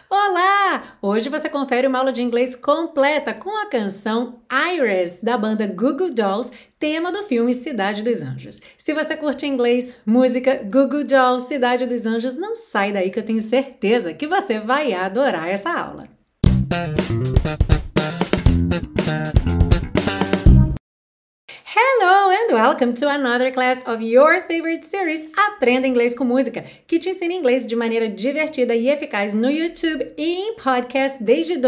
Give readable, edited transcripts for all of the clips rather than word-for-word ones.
Olá! Hoje você confere uma aula de inglês completa com a canção Iris, da banda Goo Goo Dolls, tema do filme Cidade dos Anjos. Se você curte inglês, música, Goo Goo Dolls, Cidade dos Anjos, não sai daí que eu tenho certeza que você vai adorar essa aula. Hello and welcome to another class of your favorite series Aprenda Inglês com Música, que te ensina inglês de maneira divertida e eficaz no YouTube e em podcast desde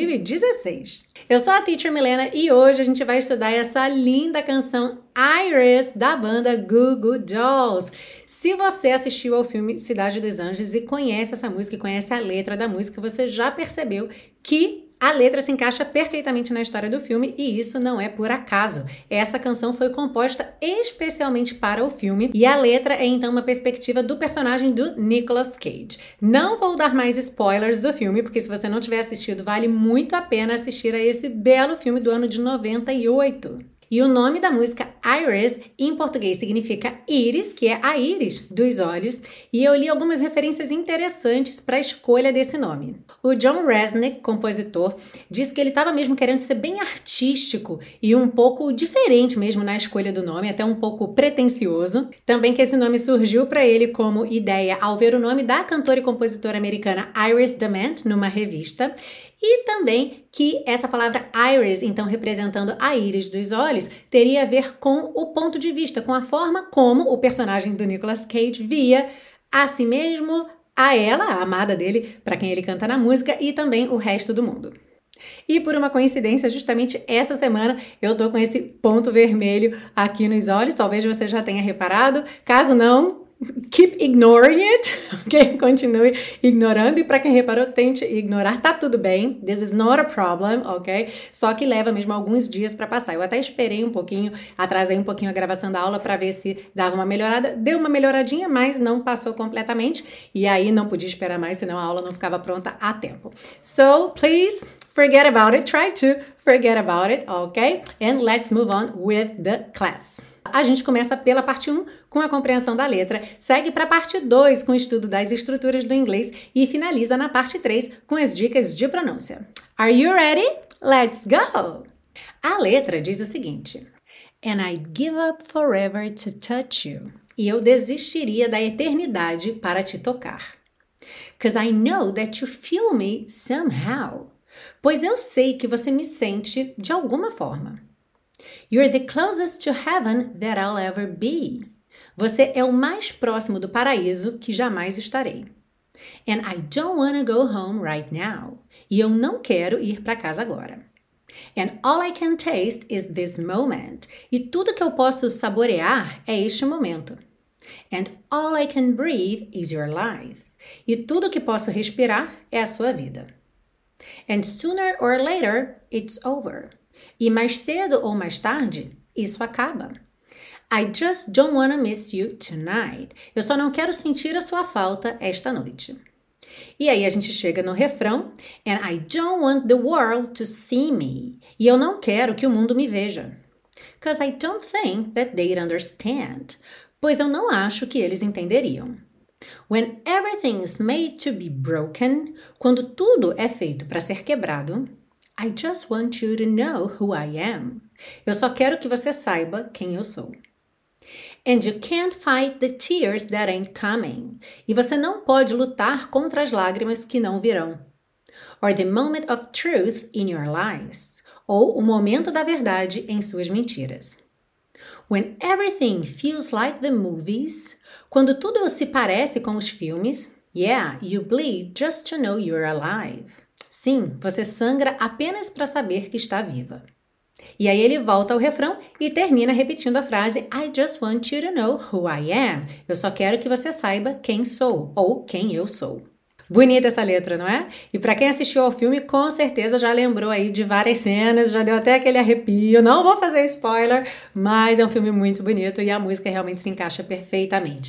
2016. Eu sou a Teacher Milena e hoje a gente vai estudar essa linda canção Iris da banda Goo Goo Dolls. Se você assistiu ao filme Cidade dos Anjos e conhece essa música e conhece a letra da música, você já percebeu que a letra se encaixa perfeitamente na história do filme e isso não é por acaso. Essa canção foi composta especialmente para o filme e a letra é então uma perspectiva do personagem do Nicolas Cage. Não vou dar mais spoilers do filme, porque se você não tiver assistido, vale muito a pena assistir a esse belo filme do ano de 98. E o nome da música Iris, em português, significa íris, que é a íris dos olhos, e eu li algumas referências interessantes para a escolha desse nome. O John Rzeznik, compositor, disse que ele estava mesmo querendo ser bem artístico e um pouco diferente mesmo na escolha do nome, até um pouco pretensioso. Também que esse nome surgiu para ele como ideia ao ver o nome da cantora e compositora americana Iris DeMent numa revista, e também que essa palavra iris, então representando a íris dos olhos, teria a ver com o ponto de vista, com a forma como o personagem do Nicolas Cage via a si mesmo, a ela, a amada dele, para quem ele canta na música, e também o resto do mundo. E por uma coincidência, justamente essa semana eu tô com esse ponto vermelho aqui nos olhos, talvez você já tenha reparado, caso não, keep ignoring it, ok? Continue ignorando e para quem reparou, tente ignorar, tá tudo bem, this is not a problem, ok? Só que leva mesmo alguns dias para passar. Eu até esperei um pouquinho, atrasei um pouquinho a gravação da aula para ver se dava uma melhorada, deu uma melhoradinha, mas não passou completamente e aí não podia esperar mais, senão a aula não ficava pronta a tempo. So, please forget about it, try to forget about it, ok? And let's move on with the class. A gente começa pela parte 1 com a compreensão da letra, segue para a parte 2 com o estudo das estruturas do inglês e finaliza na parte 3 com as dicas de pronúncia. Are you ready? Let's go! A letra diz o seguinte: And I'd give up forever to touch you. E eu desistiria da eternidade para te tocar. 'Cause I know that you feel me somehow. Pois eu sei que você me sente de alguma forma. You're the closest to heaven that I'll ever be. Você é o mais próximo do paraíso que jamais estarei. And I don't wanna go home right now. E eu não quero ir para casa agora. And all I can taste is this moment. E tudo que eu posso saborear é este momento. And all I can breathe is your life. E tudo que posso respirar é a sua vida. And sooner or later, it's over. E mais cedo ou mais tarde, isso acaba. I just don't wanna miss you tonight. Eu só não quero sentir a sua falta esta noite. E aí a gente chega no refrão. And I don't want the world to see me. E eu não quero que o mundo me veja. 'Cause I don't think that they'd understand. Pois eu não acho que eles entenderiam. When everything is made to be broken, quando tudo é feito para ser quebrado, I just want you to know who I am. Eu só quero que você saiba quem eu sou. And you can't fight the tears that ain't coming. E você não pode lutar contra as lágrimas que não virão. Or the moment of truth in your lies. Ou o momento da verdade em suas mentiras. When everything feels like the movies. Quando tudo se parece com os filmes. Yeah, you bleed just to know you're alive. Sim, você sangra apenas para saber que está viva. E aí ele volta ao refrão e termina repetindo a frase I just want you to know who I am. Eu só quero que você saiba quem sou ou quem eu sou. Bonita essa letra, não é? E para quem assistiu ao filme, com certeza já lembrou aí de várias cenas, já deu até aquele arrepio. Não vou fazer spoiler, mas é um filme muito bonito e a música realmente se encaixa perfeitamente.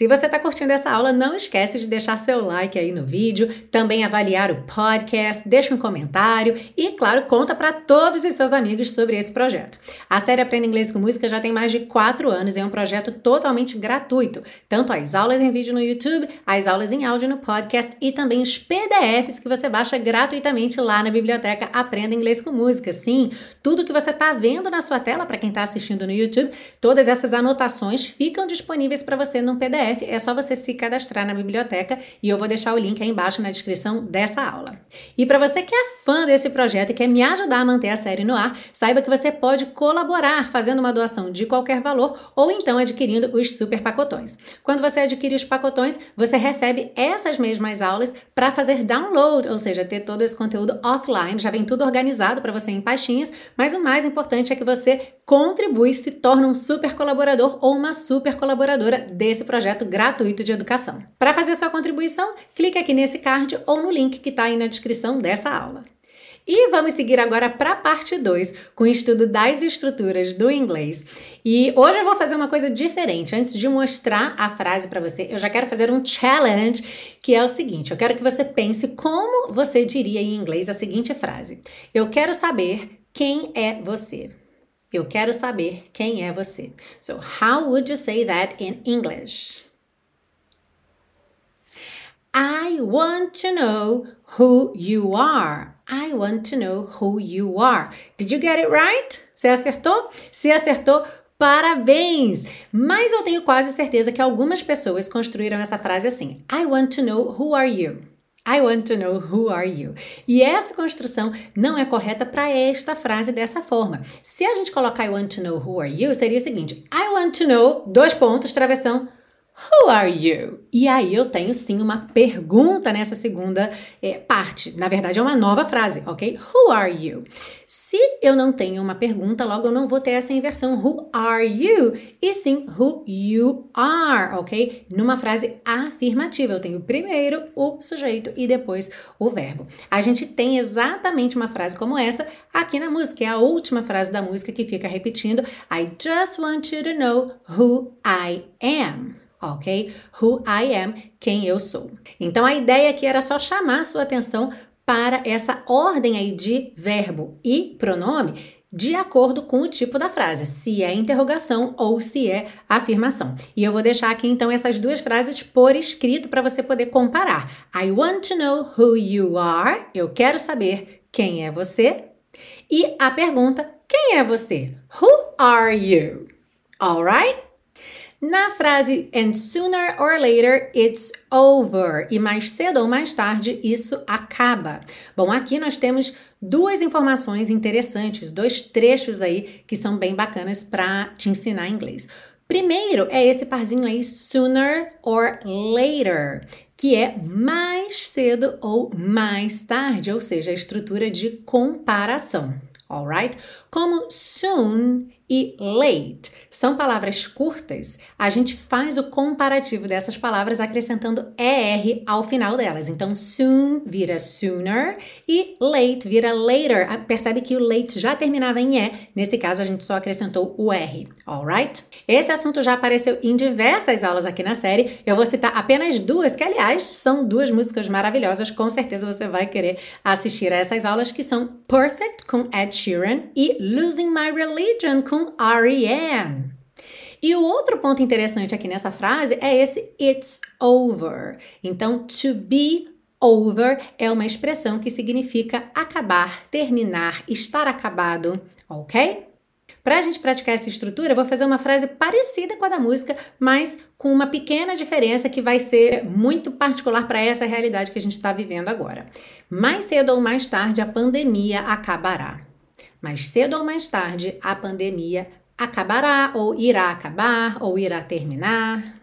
Se você está curtindo essa aula, não esquece de deixar seu like aí no vídeo, também avaliar o podcast, deixa um comentário e, claro, conta para todos os seus amigos sobre esse projeto. A série Aprenda Inglês com Música já tem mais de 4 anos e é um projeto totalmente gratuito. Tanto as aulas em vídeo no YouTube, as aulas em áudio no podcast e também os PDFs que você baixa gratuitamente lá na biblioteca Aprenda Inglês com Música. Sim, tudo que você está vendo na sua tela, para quem está assistindo no YouTube, todas essas anotações ficam disponíveis para você num PDF. É só você se cadastrar na biblioteca e eu vou deixar o link aí embaixo na descrição dessa aula. E para você que é fã desse projeto e quer me ajudar a manter a série no ar, saiba que você pode colaborar fazendo uma doação de qualquer valor ou então adquirindo os super pacotões. Quando você adquire os pacotões, você recebe essas mesmas aulas para fazer download, ou seja, ter todo esse conteúdo offline. Já vem tudo organizado para você em pastinhas, mas o mais importante é que você contribui e se torna um super colaborador ou uma super colaboradora desse projeto gratuito de educação. Para fazer sua contribuição, clique aqui nesse card ou no link que está aí na descrição dessa aula. E vamos seguir agora para a parte 2, com o estudo das estruturas do inglês. E hoje eu vou fazer uma coisa diferente. Antes de mostrar a frase para você, eu já quero fazer um challenge, que é o seguinte. Eu quero que você pense como você diria em inglês a seguinte frase. Eu quero saber quem é você. Eu quero saber quem é você. So, how would you say that in English? I want to know who you are. I want to know who you are. Did you get it right? Você acertou? Se acertou, parabéns! Mas eu tenho quase certeza que algumas pessoas construíram essa frase assim. I want to know who are you. I want to know who are you. E essa construção não é correta para esta frase dessa forma. Se a gente colocar I want to know who are you, seria o seguinte. I want to know, travessão, who are you? E aí eu tenho sim uma pergunta nessa segunda parte. Na verdade é uma nova frase, ok? Who are you? Se eu não tenho uma pergunta, logo eu não vou ter essa inversão who are you? E sim who you are, ok? Numa frase afirmativa, eu tenho primeiro o sujeito e depois o verbo. A gente tem exatamente uma frase como essa aqui na música. É a última frase da música que fica repetindo. I just want you to know who I am. Ok? Who I am, quem eu sou. Então, a ideia aqui era só chamar a sua atenção para essa ordem aí de verbo e pronome de acordo com o tipo da frase, se é interrogação ou se é afirmação. E eu vou deixar aqui, então, essas duas frases por escrito para você poder comparar. I want to know who you are. Eu quero saber quem é você. E a pergunta, quem é você? Who are you? Alright? Na frase and sooner or later it's over, e mais cedo ou mais tarde isso acaba. Bom, aqui nós temos duas informações interessantes, dois trechos aí que são bem bacanas para te ensinar inglês. Primeiro é esse parzinho aí, sooner or later, que é mais cedo ou mais tarde, ou seja, a estrutura de comparação. Alright? Como soon e late são palavras curtas, a gente faz o comparativo dessas palavras acrescentando ER ao final delas. Então, soon vira sooner e late vira later. Percebe que o late já terminava em E, nesse caso a gente só acrescentou o R. Alright? Esse assunto já apareceu em diversas aulas aqui na série. Eu vou citar apenas duas, que aliás são duas músicas maravilhosas. Com certeza você vai querer assistir a essas aulas, que são Perfect com Ed Sheeran e Losing My Religion com R.E.M. E o outro ponto interessante aqui nessa frase é esse it's over. Então, to be over é uma expressão que significa acabar, terminar, estar acabado, ok? Para a gente praticar essa estrutura, eu vou fazer uma frase parecida com a da música, mas com uma pequena diferença que vai ser muito particular para essa realidade que a gente está vivendo agora. Mais cedo ou mais tarde, a pandemia acabará. Mais cedo ou mais tarde, a pandemia acabará, ou irá terminar.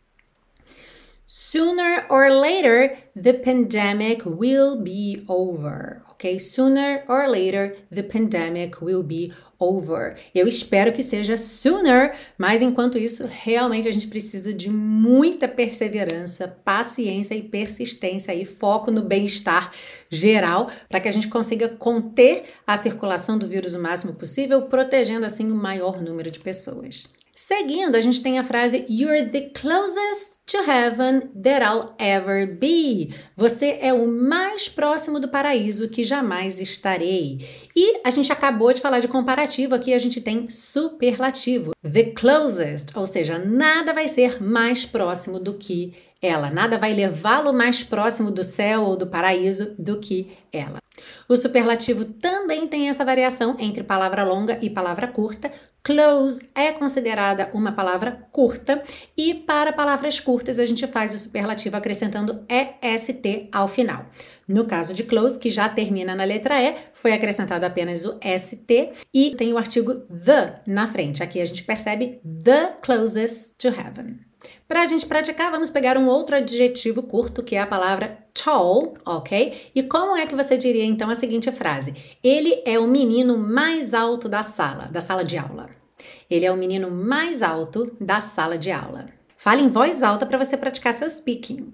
Sooner or later, the pandemic will be over. Ok? Sooner or later, the pandemic will be over. Eu espero que seja sooner, mas enquanto isso, realmente a gente precisa de muita perseverança, paciência e persistência e foco no bem-estar geral para que a gente consiga conter a circulação do vírus o máximo possível, protegendo assim o maior número de pessoas. Seguindo, a gente tem a frase You're the closest to heaven that I'll ever be. Você é o mais próximo do paraíso que jamais estarei. E a gente acabou de falar de comparativo, aqui a gente tem superlativo. The closest, ou seja, nada vai ser mais próximo do que ela. Nada vai levá-lo mais próximo do céu ou do paraíso do que ela. O superlativo também tem essa variação entre palavra longa e palavra curta. Close é considerada uma palavra curta e para palavras curtas a gente faz o superlativo acrescentando EST ao final. No caso de close, que já termina na letra E, foi acrescentado apenas o ST e tem o artigo the na frente. Aqui a gente percebe the closest to heaven. Para a gente praticar, vamos pegar um outro adjetivo curto, que é a palavra tall, ok? E como é que você diria, então, a seguinte frase? Ele é o menino mais alto da sala de aula. Ele é o menino mais alto da sala de aula. Fale em voz alta para você praticar seu speaking.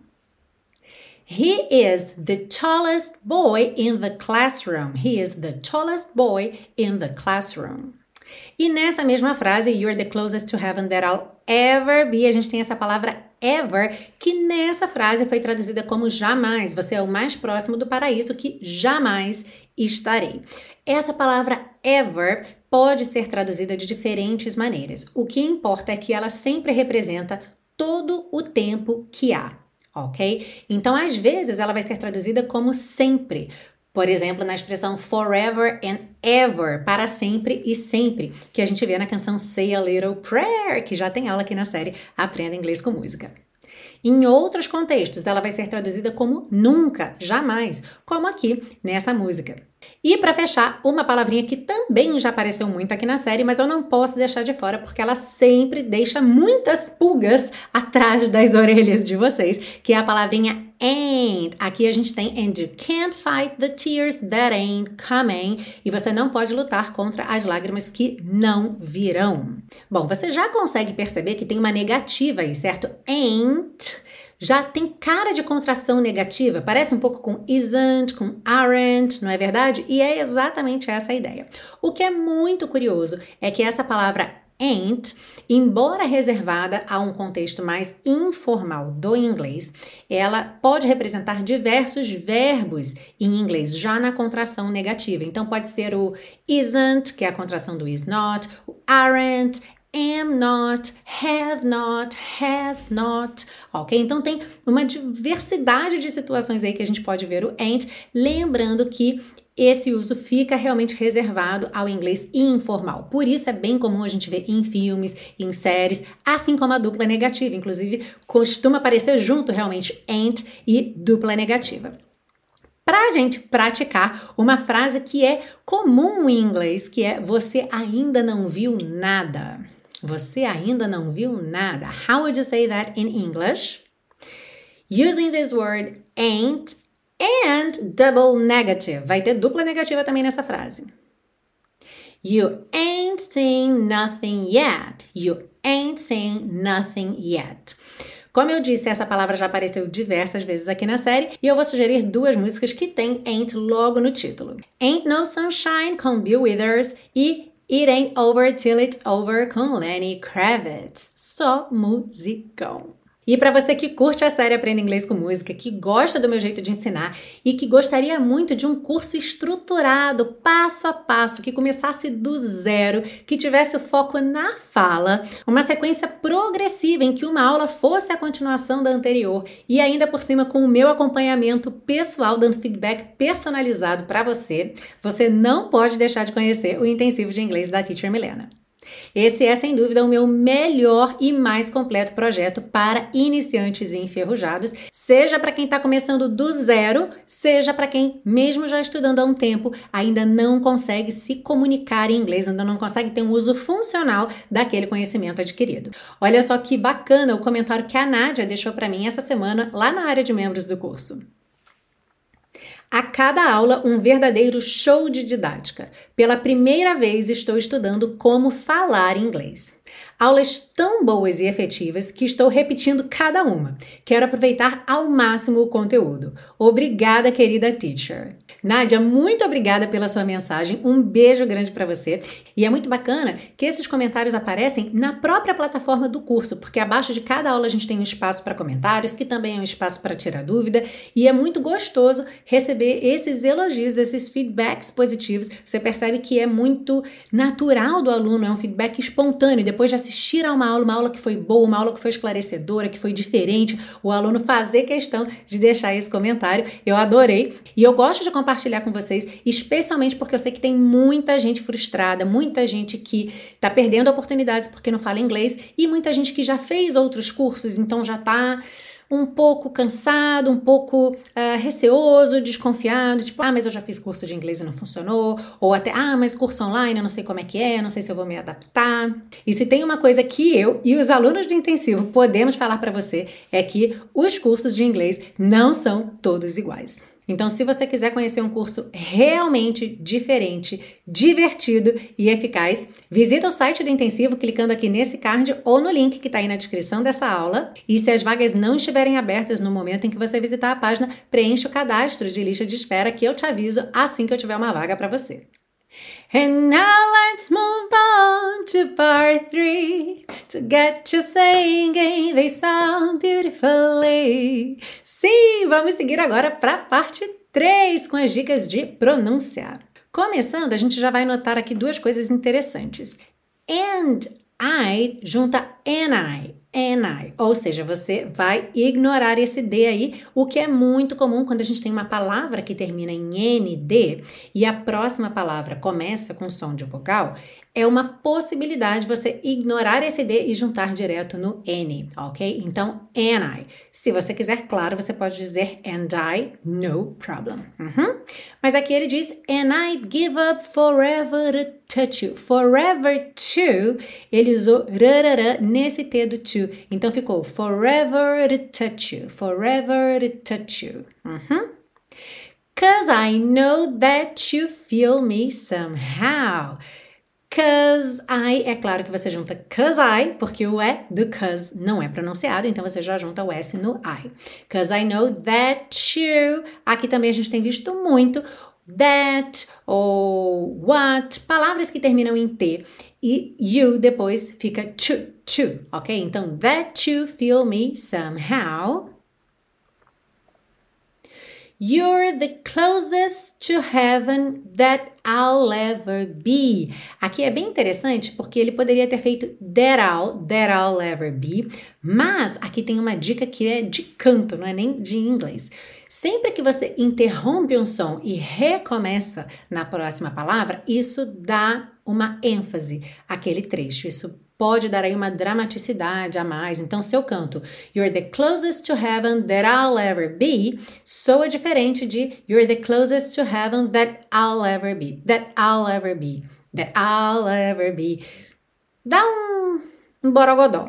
He is the tallest boy in the classroom. He is the tallest boy in the classroom. E nessa mesma frase, you're the closest to heaven that I'll ever be, a gente tem essa palavra ever, que nessa frase foi traduzida como jamais. Você é o mais próximo do paraíso que jamais estarei. Essa palavra ever pode ser traduzida de diferentes maneiras. O que importa é que ela sempre representa todo o tempo que há, ok? Então, às vezes, ela vai ser traduzida como sempre. Por exemplo, na expressão forever and ever, para sempre e sempre, que a gente vê na canção Say a Little Prayer, que já tem aula aqui na série Aprenda Inglês com Música. Em outros contextos, ela vai ser traduzida como nunca, jamais, como aqui nessa música. E para fechar, uma palavrinha que também já apareceu muito aqui na série, mas eu não posso deixar de fora porque ela sempre deixa muitas pulgas atrás das orelhas de vocês, que é a palavrinha ain't. Aqui a gente tem and you can't fight the tears that ain't coming. E você não pode lutar contra as lágrimas que não virão. Bom, você já consegue perceber que tem uma negativa aí, certo? Ain't já tem cara de contração negativa, parece um pouco com isn't, com aren't, não é verdade? E é exatamente essa a ideia. O que é muito curioso é que essa palavra ain't, embora reservada a um contexto mais informal do inglês, ela pode representar diversos verbos em inglês, já na contração negativa. Então pode ser o isn't, que é a contração do is not, o aren't, am not, have not, has not, ok? Então tem uma diversidade de situações aí que a gente pode ver o ain't, lembrando que esse uso fica realmente reservado ao inglês informal. Por isso é bem comum a gente ver em filmes, em séries, assim como a dupla negativa. Inclusive, costuma aparecer junto realmente ain't e dupla negativa. Para a gente praticar uma frase que é comum em inglês, que é você ainda não viu nada. Você ainda não viu nada. How would you say that in English? Using this word ain't and double negative. Vai ter dupla negativa também nessa frase. You ain't seen nothing yet. You ain't seen nothing yet. Como eu disse, essa palavra já apareceu diversas vezes aqui na série e eu vou sugerir duas músicas que tem ain't logo no título. Ain't No Sunshine com Bill Withers e It Ain't Over Till It's Over com Lenny Kravitz. Só musicão. E para você que curte a série Aprenda Inglês com Música, que gosta do meu jeito de ensinar e que gostaria muito de um curso estruturado, passo a passo, que começasse do zero, que tivesse o foco na fala, uma sequência progressiva em que uma aula fosse a continuação da anterior e ainda por cima com o meu acompanhamento pessoal, dando feedback personalizado para você, você não pode deixar de conhecer o Intensivo de Inglês da Teacher Milena. Esse é, sem dúvida, o meu melhor e mais completo projeto para iniciantes e enferrujados, seja para quem está começando do zero, seja para quem, mesmo já estudando há um tempo, ainda não consegue se comunicar em inglês, ainda não consegue ter um uso funcional daquele conhecimento adquirido. Olha só que bacana o comentário que a Nádia deixou para mim essa semana lá na área de membros do curso. A cada aula, um verdadeiro show de didática. Pela primeira vez, estou estudando como falar inglês. Aulas tão boas e efetivas que estou repetindo cada uma. Quero aproveitar ao máximo o conteúdo. Obrigada, querida teacher. Nádia, muito obrigada pela sua mensagem, um beijo grande para você. E é muito bacana que esses comentários aparecem na própria plataforma do curso, porque abaixo de cada aula a gente tem um espaço para comentários, que também é um espaço para tirar dúvida, e é muito gostoso receber esses elogios, esses feedbacks positivos. Você percebe que é muito natural do aluno, é um feedback espontâneo, depois de assistir a uma aula que foi boa, uma aula que foi esclarecedora, que foi diferente, o aluno fazer questão de deixar esse comentário. Eu adorei, e eu gosto de compartilhar com vocês, especialmente porque eu sei que tem muita gente frustrada, muita gente que está perdendo oportunidades porque não fala inglês e muita gente que já fez outros cursos, então já está um pouco cansado, um pouco receoso, desconfiado, tipo, mas eu já fiz curso de inglês e não funcionou, ou até, mas curso online, eu não sei como é que é, não sei se eu vou me adaptar. E se tem uma coisa que eu e os alunos do intensivo podemos falar para você, é que os cursos de inglês não são todos iguais. Então, se você quiser conhecer um curso realmente diferente, divertido e eficaz, visita o site do Intensivo clicando aqui nesse card ou no link que está aí na descrição dessa aula. E se as vagas não estiverem abertas no momento em que você visitar a página, preencha o cadastro de lista de espera que eu te aviso assim que eu tiver uma vaga para você. And now let's move on to part 3 to get you singing they sound beautifully. Sim, vamos seguir agora para a parte 3 com as dicas de pronúncia. Começando, a gente já vai notar aqui duas coisas interessantes. And I junta and I, ou seja, você vai ignorar esse D aí, o que é muito comum quando a gente tem uma palavra que termina em ND e a próxima palavra começa com som de vogal, é uma possibilidade você ignorar esse D e juntar direto no N, ok? Então, and I. Se você quiser, claro, você pode dizer and I, no problem. Mas aqui ele diz, and I'd give up forever to touch you. Forever to, ele usou rarara nesse T do to. Então ficou forever to touch you. Forever to touch you. 'Cause I know that you feel me somehow. 'Cause I, é claro que você junta 'cause I, porque o E do 'cause não é pronunciado, então você já junta o S no I. 'Cause I know that you, aqui também a gente tem visto muito that ou what, palavras que terminam em T e you depois fica to, ok? Então, that you feel me somehow. You're the closest to heaven that I'll ever be. Aqui é bem interessante porque ele poderia ter feito that I'll ever be, mas aqui tem uma dica que é de canto, não é nem de inglês. Sempre que você interrompe um som e recomeça na próxima palavra, isso dá uma ênfase àquele trecho, isso pode dar aí uma dramaticidade a mais. Então, se eu canto You're the closest to heaven that I'll ever be, soa diferente de You're the closest to heaven that I'll ever be. That I'll ever be. That I'll ever be. Dá um borogodó.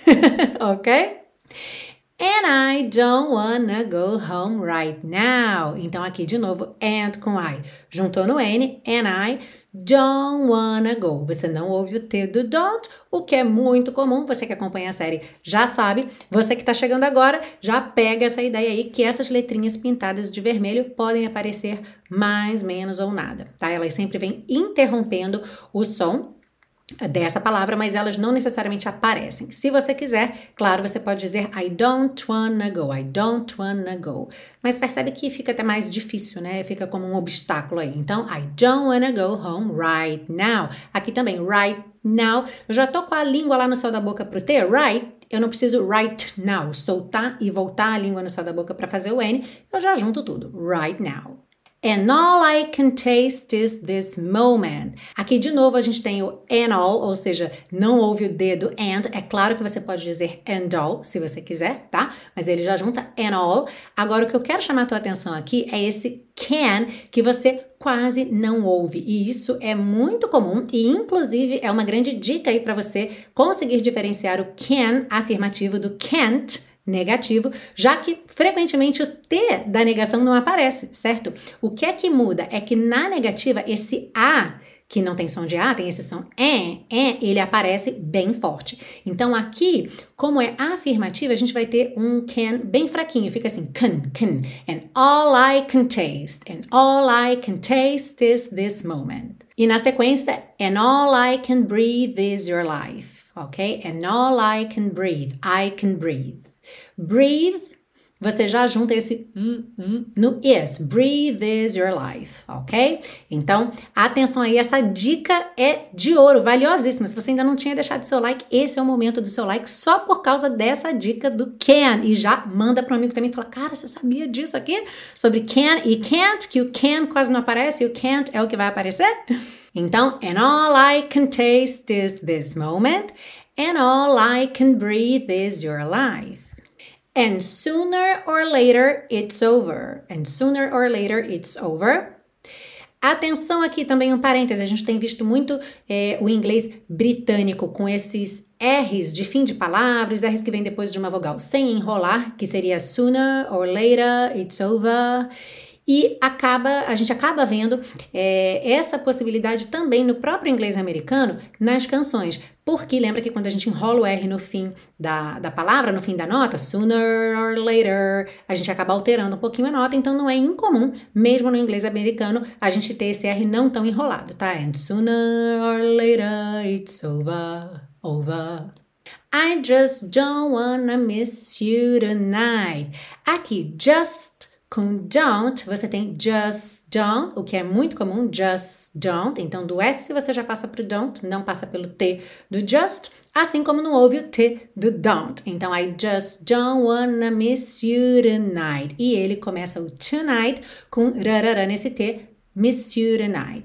Ok? And I don't wanna go home right now. Então, aqui de novo, and com I. Juntou no N, and I don't wanna go. Você não ouve o T do don't, o que é muito comum. Você que acompanha a série já sabe. Você que está chegando agora, já pega essa ideia aí que essas letrinhas pintadas de vermelho podem aparecer mais, menos ou nada, tá? Elas sempre vêm interrompendo o som dessa palavra, mas elas não necessariamente aparecem. Se você quiser, claro, você pode dizer I don't wanna go, I don't wanna go. Mas percebe que fica até mais difícil, né? Fica como um obstáculo aí. Então, I don't wanna go home right now. Aqui também, right now. Eu já tô com a língua lá no céu da boca pro T, right? Eu não preciso right now, soltar e voltar a língua no céu da boca para fazer o N. Eu já junto tudo, right now. And all I can taste is this moment. Aqui de novo a gente tem o and all, ou seja, não houve o D do and. É claro que você pode dizer and all, se você quiser, tá? Mas ele já junta and all. Agora o que eu quero chamar a tua atenção aqui é esse can, que você quase não ouve. E isso é muito comum e inclusive é uma grande dica aí para você conseguir diferenciar o can afirmativo do can't negativo, já que frequentemente o T da negação não aparece, certo? O que é que muda é que na negativa esse A que não tem som de A, tem esse som ele aparece bem forte. Então aqui, como é afirmativa, a gente vai ter um can bem fraquinho, fica assim, can, and all I can taste is this moment. E na sequência, and all I can breathe is your life, ok? And all I can breathe. Breathe, você já junta esse no is. Breathe is your life, ok? Então, atenção aí, essa dica é de ouro, valiosíssima. Se você ainda não tinha deixado seu like, esse é o momento do seu like só por causa dessa dica do can. E já manda para um amigo também e fala, cara, você sabia disso aqui? Sobre can e can't, que o can quase não aparece e o can't é o que vai aparecer? Então, and all I can taste is this moment, and all I can breathe is your life. And sooner or later, it's over. And sooner or later, it's over. Atenção aqui também um parêntese, a gente tem visto muito o inglês britânico com esses R's de fim de palavra, os R's que vêm depois de uma vogal sem enrolar, que seria sooner or later, it's over. E a gente acaba vendo essa possibilidade também no próprio inglês americano nas canções. Porque lembra que quando a gente enrola o R no fim da palavra, no fim da nota, sooner or later, a gente acaba alterando um pouquinho a nota, então não é incomum, mesmo no inglês americano, a gente ter esse R não tão enrolado, tá? And sooner or later, it's over. I just don't wanna miss you tonight. Aqui, just com don't, você tem just don't, o que é muito comum, just don't. Então, do S você já passa pro don't, não passa pelo T do just, assim como não houve o T do don't. Então, I just don't wanna miss you tonight. E ele começa o tonight com rarara nesse T, miss you tonight.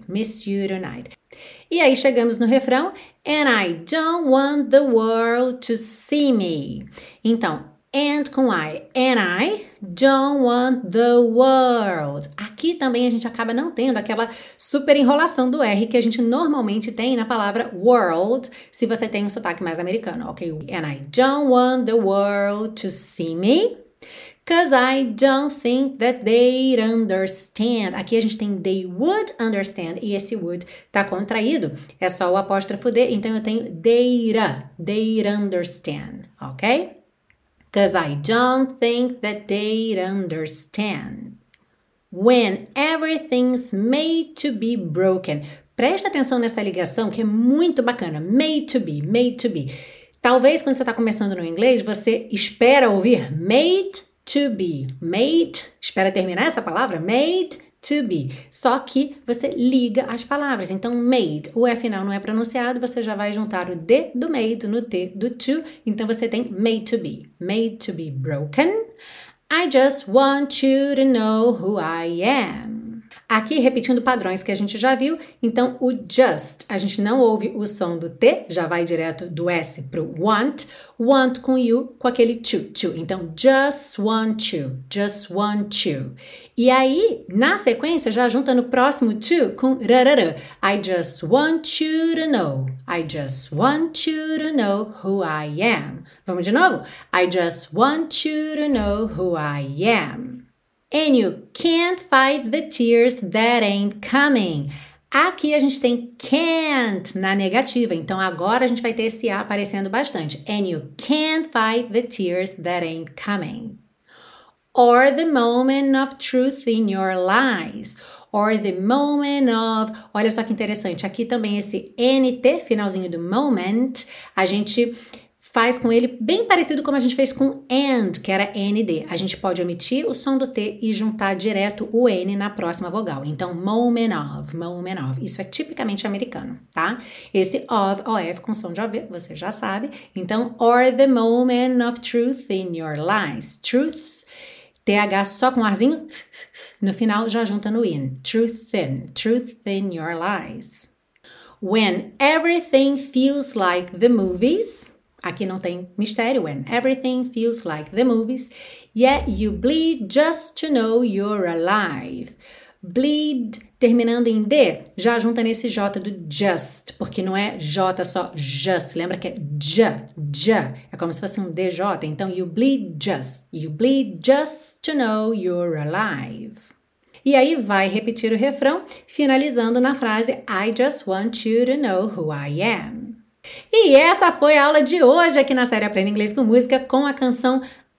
E aí chegamos no refrão, and I don't want the world to see me. Então, and com I, and I don't want the world. Aqui também a gente acaba não tendo aquela super enrolação do R que a gente normalmente tem na palavra world, se você tem um sotaque mais americano, ok? And I don't want the world to see me, 'cause I don't think that they'd understand. Aqui a gente tem they would understand, e esse would tá contraído, é só o apóstrofo D, então eu tenho they'd understand, ok? 'Cause I don't think that they'd understand. When everything's made to be broken. Presta atenção nessa ligação que é muito bacana. Made to be. Talvez quando você está começando no inglês, você espera ouvir made to be. Espera terminar essa palavra? Made to be. Só que você liga as palavras. Então, made, o E final não é pronunciado, você já vai juntar o D do made no T do to. Então, você tem made to be. Made to be broken. I just want you to know who I am. Aqui, repetindo padrões que a gente já viu, então o just, a gente não ouve o som do T, já vai direto do S pro want com U, com aquele to. Então, just want you. E aí, na sequência, já junta no próximo to com rarara. I just want you to know who I am. Vamos de novo? I just want you to know who I am. And you can't fight the tears that ain't coming. Aqui a gente tem can't na negativa, então agora a gente vai ter esse A aparecendo bastante. And you can't fight the tears that ain't coming. Or the moment of truth in your lies. Or the moment of... Olha só que interessante, aqui também esse NT, finalzinho do moment, a gente faz com ele bem parecido como a gente fez com and, que era ND. A gente pode omitir o som do T e juntar direto o N na próxima vogal. Então, moment of. Isso é tipicamente americano, tá? Esse of, OF com som de OV, você já sabe. Então, or the moment of truth in your lies. Truth, TH só com arzinho, no final já junta no in. Truth in your lies. When everything feels like the movies... Aqui não tem mistério, when everything feels like the movies, yet you bleed just to know you're alive. Bleed, terminando em D, já junta nesse J do just, porque não é J só just, lembra que é J, é como se fosse um DJ, então you bleed just to know you're alive. E aí vai repetir o refrão, finalizando na frase I just want you to know who I am. E essa foi a aula de hoje aqui na série Aprenda Inglês com Música com a canção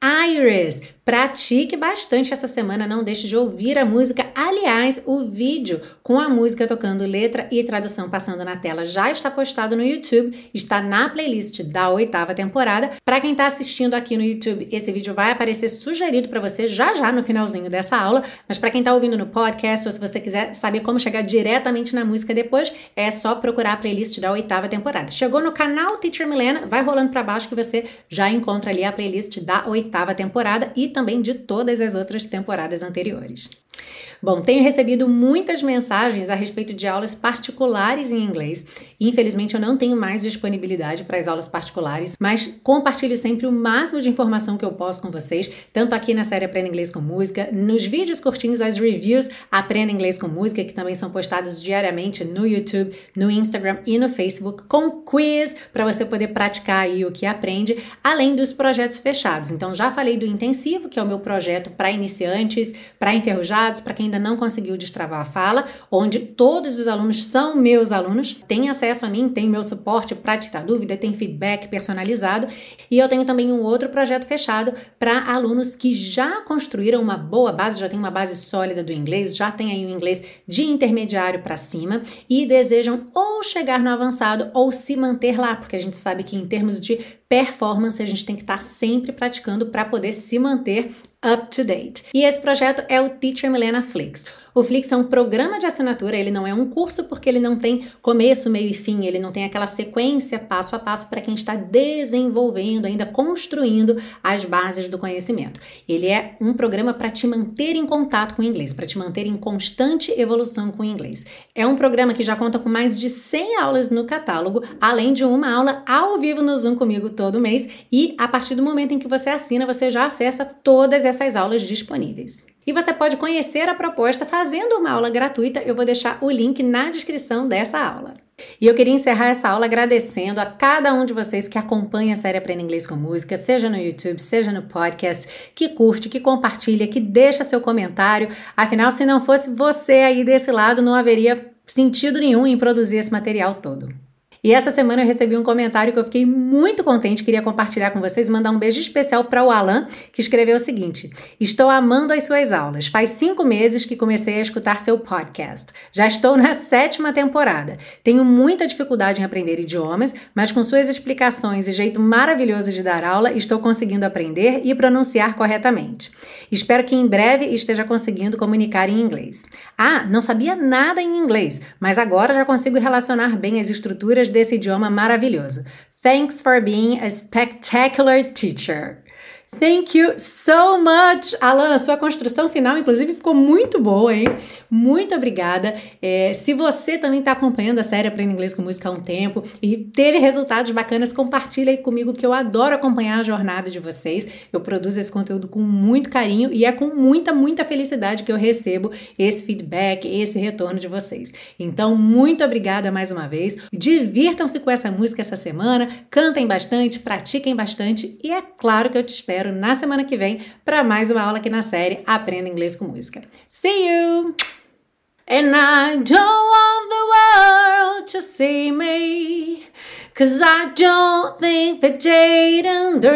Iris. Pratique bastante essa semana, não deixe de ouvir a música. Aliás, o vídeo com a música tocando letra e tradução passando na tela já está postado no YouTube, está na playlist da 8ª temporada. Para quem está assistindo aqui no YouTube, esse vídeo vai aparecer sugerido para você já no finalzinho dessa aula, mas para quem está ouvindo no podcast ou se você quiser saber como chegar diretamente na música depois, é só procurar a playlist da 8ª temporada. Chegou no canal Teacher Milena, vai rolando para baixo que você já encontra ali a playlist da 8ª temporada e também de todas as outras temporadas anteriores. Bom, tenho recebido muitas mensagens a respeito de aulas particulares em inglês. Infelizmente, eu não tenho mais disponibilidade para as aulas particulares, mas compartilho sempre o máximo de informação que eu posso com vocês, tanto aqui na série Aprenda Inglês com Música, nos vídeos curtinhos, as reviews Aprenda Inglês com Música, que também são postados diariamente no YouTube, no Instagram e no Facebook, com quiz para você poder praticar aí o que aprende, além dos projetos fechados. Então, já falei do intensivo, que é o meu projeto para iniciantes, para enferrujados, para quem ainda não conseguiu destravar a fala, onde todos os alunos são meus alunos, têm acesso a mim, tem meu suporte para tirar dúvida, tem feedback personalizado, e eu tenho também um outro projeto fechado para alunos que já construíram uma boa base, já tem uma base sólida do inglês, já tem aí o inglês de intermediário para cima e desejam ou chegar no avançado ou se manter lá, porque a gente sabe que em termos de performance a gente tem que estar sempre praticando para poder se manter up to date. E esse projeto é o Teacher Milena Flix. O Flix é um programa de assinatura, ele não é um curso porque ele não tem começo, meio e fim, ele não tem aquela sequência passo a passo para quem está desenvolvendo, ainda construindo as bases do conhecimento. Ele é um programa para te manter em contato com o inglês, para te manter em constante evolução com o inglês. É um programa que já conta com mais de 100 aulas no catálogo, além de uma aula ao vivo no Zoom comigo todo mês, e a partir do momento em que você assina, você já acessa todas essas aulas disponíveis. E você pode conhecer a proposta fazendo uma aula gratuita, eu vou deixar o link na descrição dessa aula. E eu queria encerrar essa aula agradecendo a cada um de vocês que acompanha a série Aprenda Inglês com Música, seja no YouTube, seja no podcast, que curte, que compartilha, que deixa seu comentário. Afinal, se não fosse você aí desse lado, não haveria sentido nenhum em produzir esse material todo. E essa semana eu recebi um comentário que eu fiquei muito contente, queria compartilhar com vocês, mandar um beijo especial para o Alan, que escreveu o seguinte: estou amando as suas aulas, faz 5 meses que comecei a escutar seu podcast, já estou na 7ª temporada, tenho muita dificuldade em aprender idiomas, mas com suas explicações e jeito maravilhoso de dar aula, estou conseguindo aprender e pronunciar corretamente. Espero que em breve esteja conseguindo comunicar em inglês. Não sabia nada em inglês, mas agora já consigo relacionar bem as estruturas desse idioma maravilhoso. Thanks for being a spectacular teacher. Thank you so much, Alan. Sua construção final, inclusive, ficou muito boa, hein? Muito obrigada. Se você também está acompanhando a série Aprenda Inglês com Música há um tempo e teve resultados bacanas, compartilha aí comigo, que eu adoro acompanhar a jornada de vocês. Eu produzo esse conteúdo com muito carinho e é com muita felicidade que eu recebo esse feedback, esse retorno de vocês. Então, muito obrigada mais uma vez. Divirtam-se com essa música essa semana, cantem bastante, pratiquem bastante e é claro que eu te espero na semana que vem para mais uma aula aqui na série Aprenda Inglês com Música. See you! And I don't want the world to see me, 'cause I don't think that they'd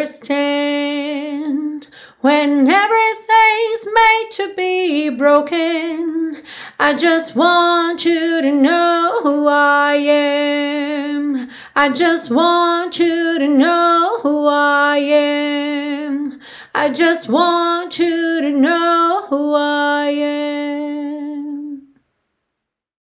understand. When everything's made to be broken, I just want you to know who I am. I just want you to know who I am. I just want you to know who I am.